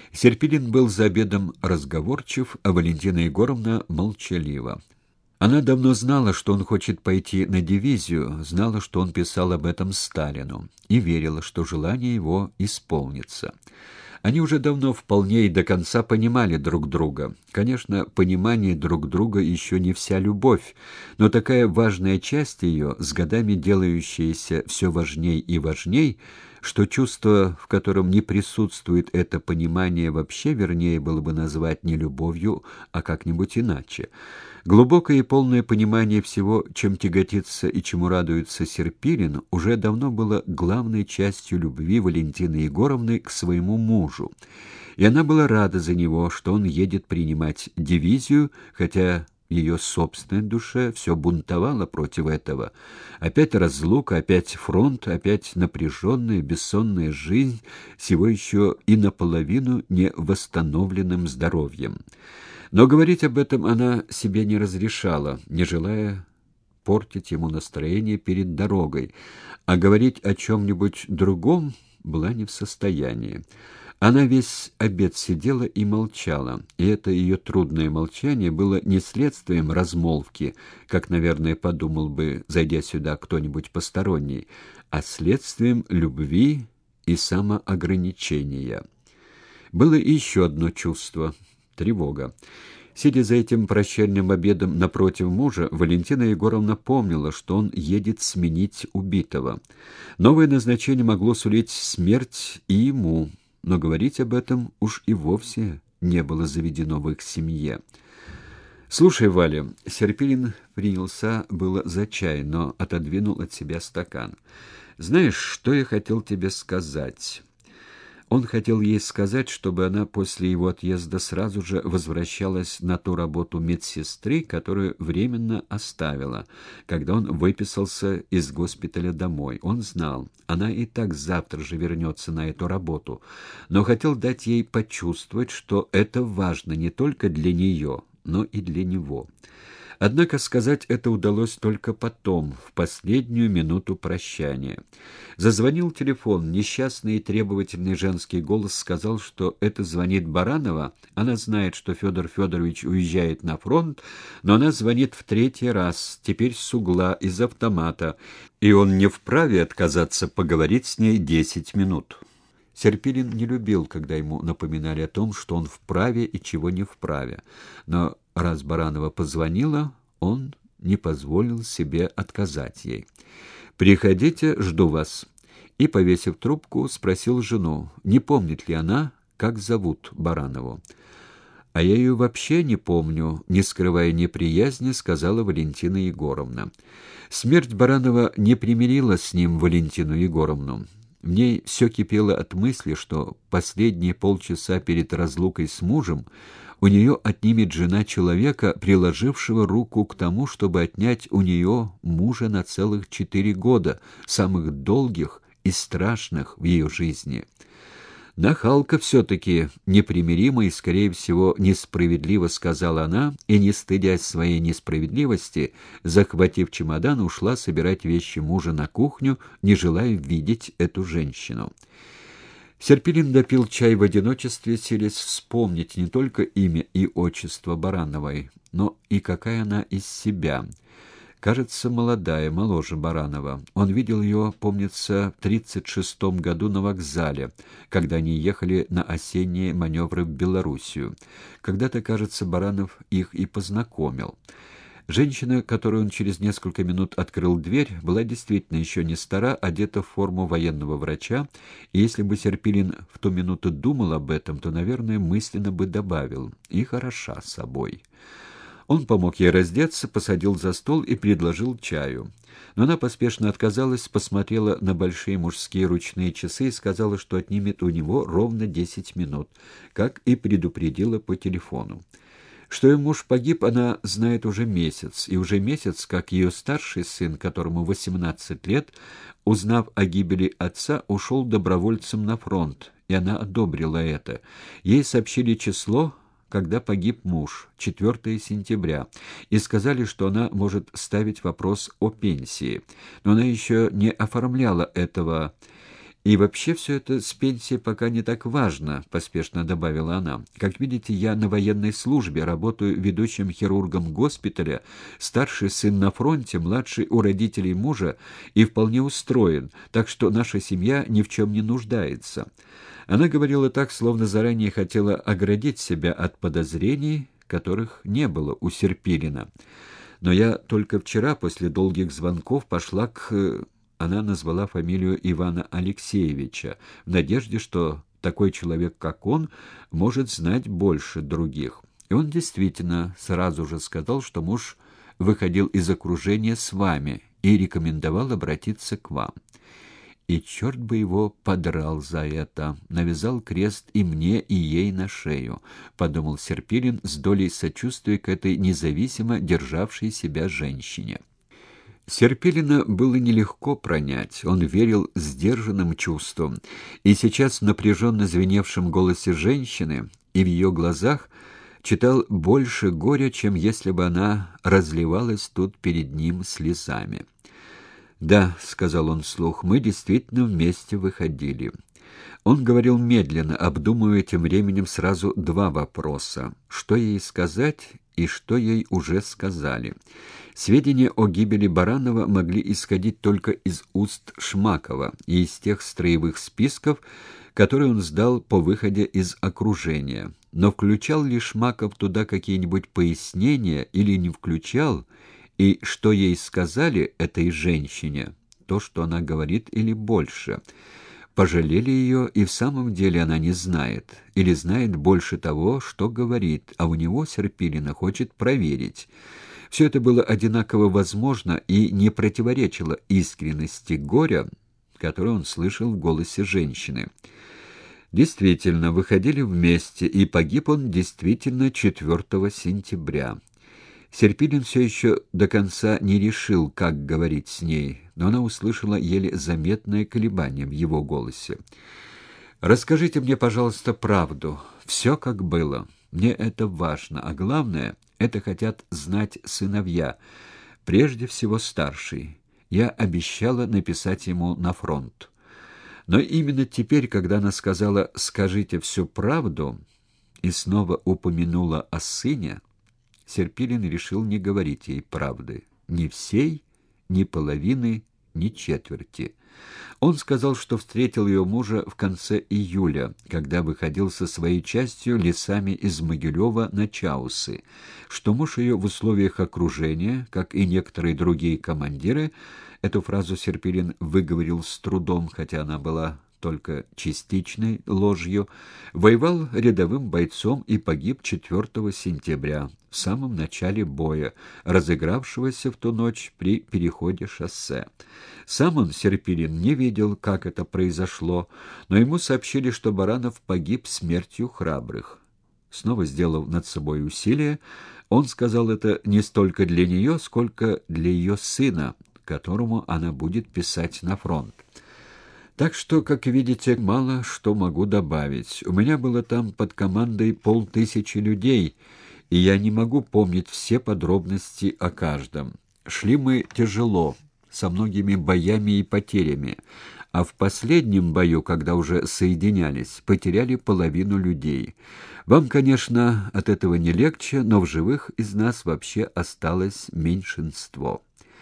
Серпилин был за обедом разговорчив, а Валентина Егоровна молчалива. Она давно знала, что он хочет пойти на дивизию, знала, что он писал об этом Сталину, и верила, что желание его исполнится. Они уже давно вполне и до конца понимали друг друга. Конечно, понимание друг друга еще не вся любовь, но такая важная часть ее, с годами делающаяся все важней и важней, что чувство, в котором не присутствует это понимание, вообще вернее было бы назвать не любовью, а как-нибудь иначе. Глубокое и полное понимание всего, чем тяготится и чему радуется Серпилин, уже давно было главной частью любви Валентины Егоровны к своему мужу. И она была рада за него, что он едет принимать дивизию, хотя в ее собственной душе все бунтовало против этого. Опять разлука, опять фронт, опять напряженная, бессонная жизнь с его еще и наполовину не восстановленным здоровьем. Но говорить об этом она себе не разрешала, не желая портить ему настроение перед дорогой, а говорить о чем-нибудь другом была не в состоянии. Она весь обед сидела и молчала, и это ее трудное молчание было не следствием размолвки, как, наверное, подумал бы, зайдя сюда кто-нибудь посторонний, а следствием любви и самоограничения. Было и еще одно чувство — тревога. Сидя за этим прощальным обедом напротив мужа, Валентина Егоровна помнила, что он едет сменить убитого. Новое назначение могло сулить смерть и ему, но говорить об этом уж и вовсе не было заведено в их семье. «Слушай, Валя», — Серпилин принялся было за чай, но отодвинул от себя стакан. «Знаешь, что я хотел тебе сказать?» Он хотел ей сказать, чтобы она после его отъезда сразу же возвращалась на ту работу медсестры, которую временно оставила, когда он выписался из госпиталя домой. Он знал, она и так завтра же вернется на эту работу, но хотел дать ей почувствовать, что это важно не только для нее, но и для него. Однако сказать это удалось только потом, в последнюю минуту прощания. Зазвонил телефон, несчастный и требовательный женский голос сказал, что это звонит Баранова. Она знает, что Федор Федорович уезжает на фронт, но она звонит в третий раз, теперь с угла, из автомата, и он не вправе отказаться поговорить с ней 10 минут. Серпилин не любил, когда ему напоминали о том, что он вправе и чего не вправе. Но раз Баранова позвонила, он не позволил себе отказать ей. «Приходите, жду вас». И, повесив трубку, спросил жену, не помнит ли она, как зовут Баранову. «А я ее вообще не помню», — не скрывая неприязни, сказала Валентина Егоровна. Смерть Баранова не примирила с ним Валентину Егоровну. В ней все кипело от мысли, что последние полчаса перед разлукой с мужем у нее отнимет жена человека, приложившего руку к тому, чтобы отнять у нее мужа на целых 4 года, самых долгих и страшных в ее жизни. «Нахалка все-таки непримиримо и, скорее всего, несправедливо», — сказала она, и, не стыдясь своей несправедливости, захватив чемодан, ушла собирать вещи мужа на кухню, не желая видеть эту женщину. Серпилин допил чай в одиночестве, силясь вспомнить не только имя и отчество Барановой, но и какая она из себя. Кажется, молодая, моложе Баранова. Он видел ее, помнится, в 1936 году на вокзале, когда они ехали на осенние маневры в Белоруссию. Когда-то, кажется, Баранов их и познакомил. Женщина, которой он через несколько минут открыл дверь, была действительно еще не стара, одета в форму военного врача, и если бы Серпилин в ту минуту думал об этом, то, наверное, мысленно бы добавил «и хороша собой». Он помог ей раздеться, посадил за стол и предложил чаю. Но она поспешно отказалась, посмотрела на большие мужские ручные часы и сказала, что отнимет у него ровно 10 минут, как и предупредила по телефону. Что ее муж погиб, она знает уже месяц, и уже месяц, как ее старший сын, которому 18 лет, узнав о гибели отца, ушел добровольцем на фронт, и она одобрила это. Ей сообщили число, когда погиб муж, 4 сентября, и сказали, что она может ставить вопрос о пенсии. Но она еще не оформляла этого, «И вообще все это с пенсией пока не так важно», — поспешно добавила она. «Как видите, я на военной службе, работаю ведущим хирургом госпиталя, старший сын на фронте, младший у родителей мужа и вполне устроен, так что наша семья ни в чем не нуждается». Она говорила так, словно заранее хотела оградить себя от подозрений, которых не было у Серпилина. «Но я только вчера, после долгих звонков, пошла к...» Она назвала фамилию Ивана Алексеевича, в надежде, что такой человек, как он, может знать больше других. И он действительно сразу же сказал, что муж выходил из окружения с вами и рекомендовал обратиться к вам. И черт бы его подрал за это, навязал крест и мне, и ей на шею, подумал Серпилин с долей сочувствия к этой независимо державшей себя женщине. Серпилина было нелегко пронять, он верил сдержанным чувствам, и сейчас в напряженно звеневшем голосе женщины и в ее глазах читал больше горя, чем если бы она разливалась тут перед ним слезами. «Да», — сказал он вслух, — «мы действительно вместе выходили». Он говорил медленно, обдумывая тем временем сразу два вопроса: что ей сказать и что ей уже сказали. Сведения о гибели Баранова могли исходить только из уст Шмакова и из тех строевых списков, которые он сдал по выходе из окружения. Но включал ли Шмаков туда какие-нибудь пояснения или не включал, и что ей сказали этой женщине, то, что она говорит, или больше? Пожалели ее, и в самом деле она не знает, или знает больше того, что говорит, а у него, Серпилина, хочет проверить. Все это было одинаково возможно и не противоречило искренности горя, которое он слышал в голосе женщины. Действительно, выходили вместе, и погиб он действительно 4 сентября. Серпилин все еще до конца не решил, как говорить с ней, но она услышала еле заметное колебание в его голосе. «Расскажите мне, пожалуйста, правду, все как было. Мне это важно, а главное, это хотят знать сыновья, прежде всего старший. Я обещала написать ему на фронт». Но именно теперь, когда она сказала «скажите всю правду» и снова упомянула о сыне, Серпилин решил не говорить ей правды, ни всей, ни половины, ни четверти. Он сказал, что встретил ее мужа в конце июля, когда выходил со своей частью лесами из Могилева на Чаусы, что муж ее в условиях окружения, как и некоторые другие командиры, эту фразу Серпилин выговорил с трудом, хотя она была только частичной ложью, воевал рядовым бойцом и погиб 4 сентября, в самом начале боя, разыгравшегося в ту ночь при переходе шоссе. Сам он, Серпилин, не видел, как это произошло, но ему сообщили, что Баранов погиб смертью храбрых. Снова сделав над собой усилие, он сказал это не столько для нее, сколько для ее сына, которому она будет писать на фронт. Так что, как видите, мало что могу добавить. У меня было там под командой 500 людей, и я не могу помнить все подробности о каждом. Шли мы тяжело, со многими боями и потерями, а в последнем бою, когда уже соединялись, потеряли половину людей. Вам, конечно, от этого не легче, но в живых из нас вообще осталось меньшинство.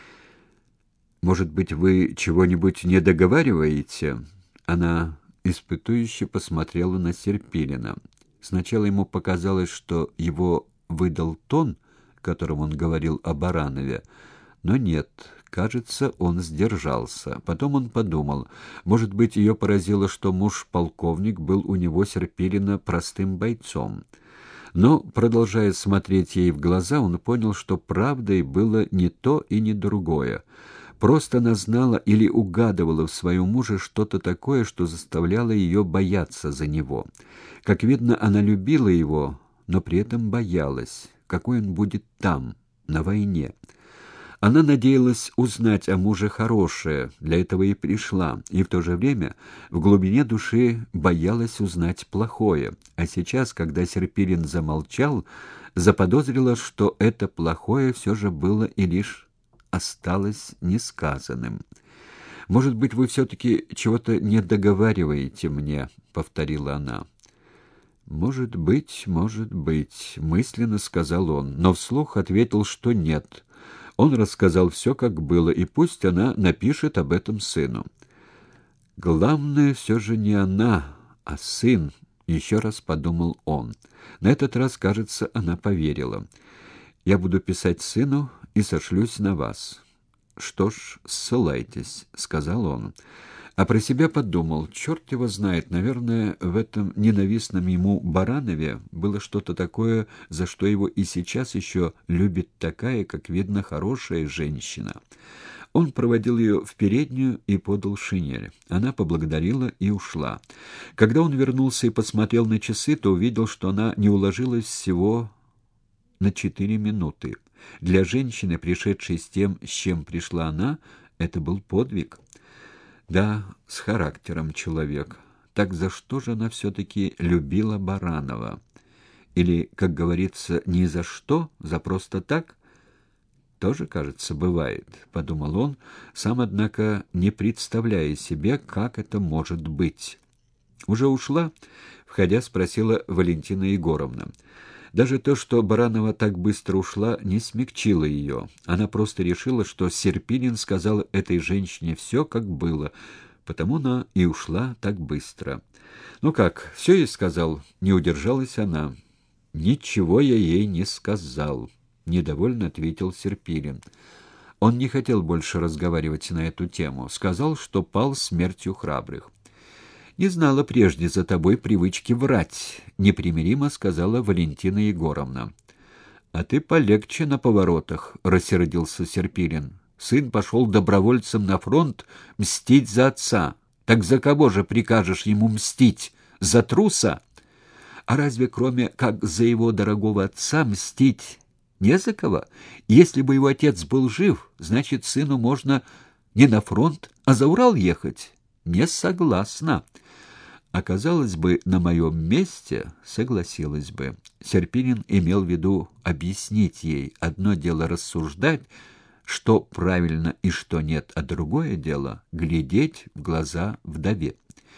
Может быть, вы чего-нибудь не договариваете? Она испытующе посмотрела на Серпилина. Сначала ему показалось, что его выдал тон, которым он говорил о Баранове, но нет, кажется, он сдержался. Потом он подумал, может быть, ее поразило, что муж-полковник был у него, Серпилина, простым бойцом. Но, продолжая смотреть ей в глаза, он понял, что правдой было не то и не другое. Просто она знала или угадывала в своем муже что-то такое, что заставляло ее бояться за него. Как видно, она любила его, но при этом боялась, какой он будет там, на войне. Она надеялась узнать о муже хорошее, для этого и пришла, и в то же время в глубине души боялась узнать плохое. А сейчас, когда Серпилин замолчал, заподозрила, что это плохое все же было и лишь осталось несказанным. «Может быть, вы все-таки чего-то не договариваете мне», — повторила она. «Может быть», — мысленно сказал он, но вслух ответил, что нет. Он рассказал все, как было, и пусть она напишет об этом сыну. «Главное все же не она, а сын», — еще раз подумал он. На этот раз, кажется, она поверила. «Я буду писать сыну и сошлюсь на вас». «Что ж, ссылайтесь», — сказал он. А про себя подумал, черт его знает, наверное, в этом ненавистном ему Баранове было что-то такое, за что его и сейчас еще любит такая, как видно, хорошая женщина. Он проводил ее в переднюю и подал шинель. Она поблагодарила и ушла. Когда он вернулся и посмотрел на часы, то увидел, что она не уложилась всего на 4 минуты. Для женщины, пришедшей с тем, с чем пришла она, это был подвиг. Да, с характером человек. Так за что же она все-таки любила Баранова? Или, как говорится, не за что, за просто так? Тоже, кажется, бывает, подумал он, сам, однако, не представляя себе, как это может быть. Уже ушла, входя, спросила Валентина Егоровна. Даже то, что Баранова так быстро ушла, не смягчило ее. Она просто решила, что Серпинин сказал этой женщине все, как было, потому она и ушла так быстро. «Ну как, все ей сказал?» — не удержалась она. «Ничего я ей не сказал», — недовольно ответил Серпилин. Он не хотел больше разговаривать на эту тему. Сказал, что пал смертью храбрых. «Не знала прежде за тобой привычки врать», — непримиримо сказала Валентина Егоровна. «А ты полегче на поворотах», — рассердился Серпилин. «Сын пошел добровольцем на фронт мстить за отца. Так за кого же прикажешь ему мстить? За труса? А разве кроме как за его дорогого отца мстить не за кого? Если бы его отец был жив, значит, сыну можно не на фронт, а за Урал ехать. Не согласна». «Оказалось бы, на моем месте, согласилась бы». Серпинин имел в виду объяснить ей. Одно дело рассуждать, что правильно и что нет, а другое дело — глядеть в глаза вдове.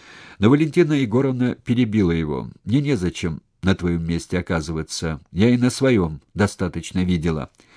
Но Валентина Егоровна перебила его. «Мне незачем на твоем месте оказываться. Я и на своем достаточно видела».